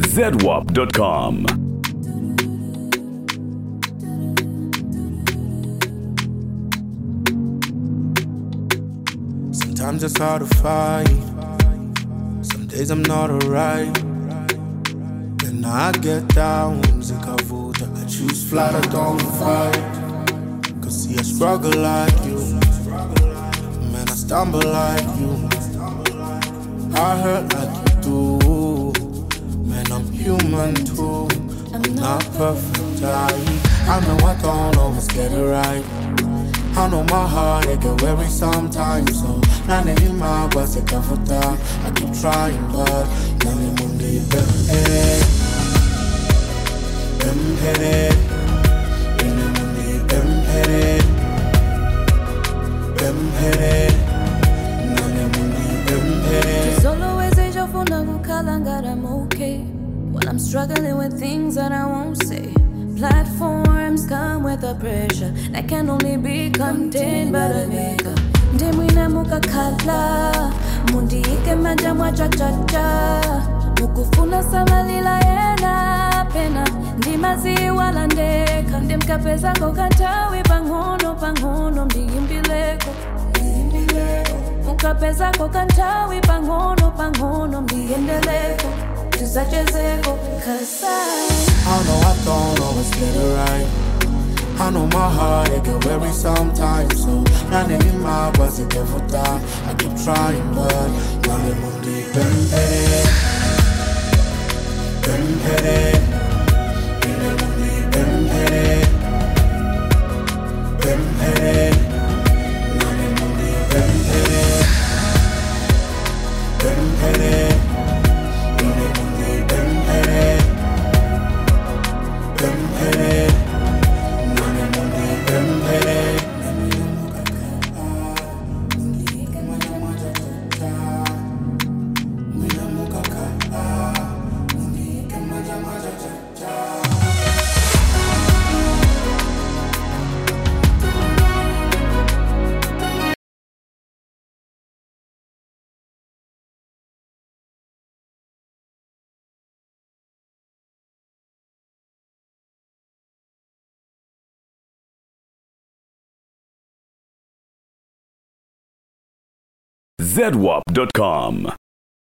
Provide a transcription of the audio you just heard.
zedwap.com. Sometimes it's hard to fight. Some days I'm not alright. Then I get down, zikavuta. I choose flight, I don't fight. Cause see I struggle like you. Man, I stumble like you. I hurt like you do. Man, I'm human too. I'm not perfect, I know I don't always get it right. I know my heart, it get weary sometimes. So, none in my bus, it can for that. I keep trying, but none in Monday, headed. In the Monday, headed. None in Monday, headed. Just always say your phone, I'm okay. When I'm struggling with things that I won't say. Platforms come with the pressure that can only be contained by the maker. Ndemwina mukakhala mundi ike manja mwachachacha mukufuna samalila yena pena ndimaziwa landeka ndimkapeza kokantawi pang'ono mdiyimbileko mukapeza kokantawi pang'ono mdiyendeleko tizachezeko I know I don't always get it right. I know my heart, it get weary sometimes. So, none in my bus, it get for that. I keep trying, but none in my deep headed. In the Monday, headed. None in my deep headed. In the Monday, headed. zedwap.com.